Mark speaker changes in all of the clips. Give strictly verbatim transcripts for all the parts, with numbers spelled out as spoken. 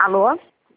Speaker 1: Alô?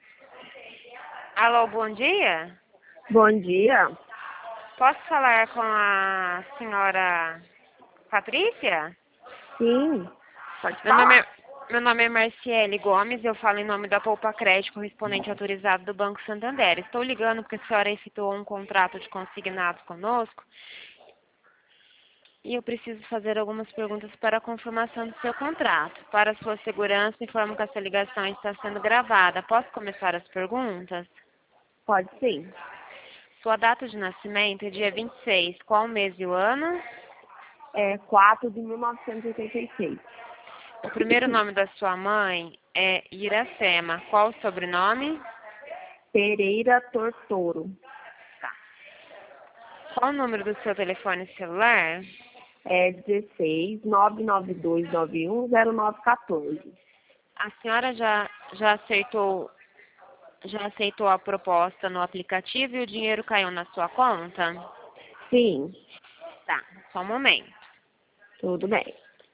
Speaker 2: Alô, bom dia.
Speaker 1: Bom dia.
Speaker 2: Posso falar com a senhora Patrícia?
Speaker 1: Sim, pode
Speaker 2: Meu nome
Speaker 1: falar.
Speaker 2: é, meu nome é Marciele Gomes, eu falo em nome da Poupa Crédito, correspondente autorizado do Banco Santander. Estou ligando porque a senhora efetuou um contrato de consignado conosco e eu preciso fazer algumas perguntas para a confirmação do seu contrato. Para sua segurança, informo que essa ligação está sendo gravada. Posso começar as perguntas?
Speaker 1: Pode sim.
Speaker 2: Sua data de nascimento é dia vinte e seis. Qual o mês e o ano?
Speaker 1: É quatro de mil novecentos e oitenta e seis.
Speaker 2: O primeiro nome da sua mãe é Iracema. Qual o sobrenome?
Speaker 1: Pereira Tortoro.
Speaker 2: Tá. Qual o número do seu telefone celular?
Speaker 1: É dezesseis, nove nove dois nove um, zero nove um quatro.
Speaker 2: A senhora já, já aceitou já aceitou a proposta no aplicativo e o dinheiro caiu na sua conta?
Speaker 1: Sim,
Speaker 2: Tá, só um momento.
Speaker 1: tudo bem.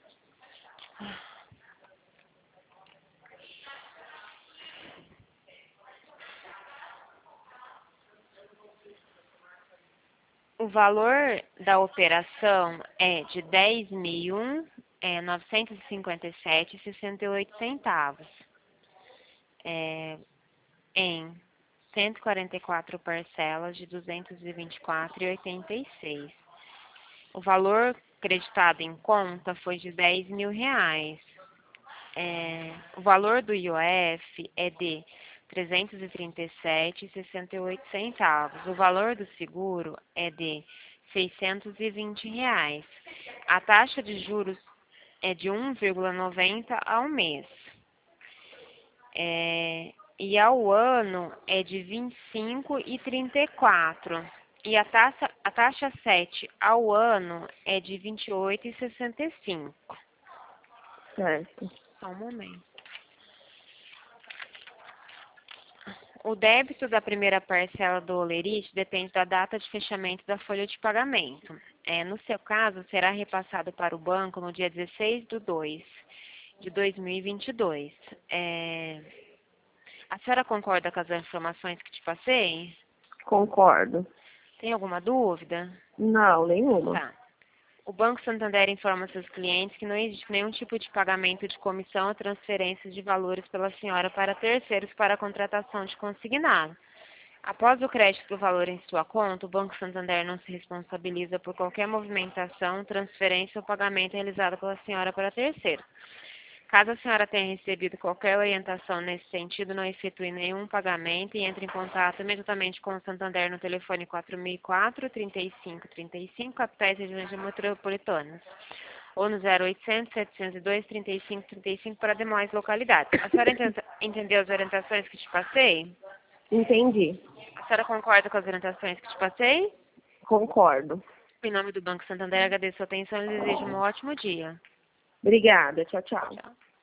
Speaker 2: O valor da operação é de dez mil novecentos e cinquenta e sete reais e sessenta e oito centavos. É, em cento e quarenta e quatro parcelas de duzentos e vinte e quatro reais e oitenta e seis. O valor creditado em conta foi de dez mil reais. É, o valor do I O F é de trezentos e trinta e sete reais e sessenta e oito centavos. O valor do seguro é de seiscentos e vinte reais. A taxa de juros é de um vírgula noventa ao mês. É, e ao ano é de vinte e cinco e trinta e quatro. E a taxa, a taxa sete ao ano é de vinte e oito e sessenta e cinco.
Speaker 1: Certo.
Speaker 2: Só um momento. O débito da primeira parcela do holerite depende da data de fechamento da folha de pagamento. É, no seu caso, será repassado para o banco no dia dezesseis de dois de dois mil e vinte e dois. É, a senhora concorda com as informações que te passei?
Speaker 1: Concordo.
Speaker 2: Tem alguma dúvida?
Speaker 1: Não, nenhuma.
Speaker 2: Tá. O Banco Santander informa seus clientes que não existe nenhum tipo de pagamento de comissão ou transferência de valores pela senhora para terceiros para a contratação de consignado. Após o crédito do valor em sua conta, o Banco Santander não se responsabiliza por qualquer movimentação, transferência ou pagamento realizado pela senhora para terceiros. Caso a senhora tenha recebido qualquer orientação nesse sentido, não efetue nenhum pagamento e entre em contato imediatamente com o Santander no telefone quatro mil e quatro, trinta e cinco, trinta e cinco, capitais e regiões metropolitanas, ou no zero oitocentos, setecentos e dois, trinta e cinco, trinta e cinco para demais localidades. A senhora entende- entendeu as orientações que te passei?
Speaker 1: Entendi.
Speaker 2: A senhora concorda com as orientações que te passei?
Speaker 1: Concordo.
Speaker 2: Em nome do Banco Santander, agradeço a atenção e desejo um ótimo dia.
Speaker 1: Obrigada. Tchau, tchau.
Speaker 2: Tchau.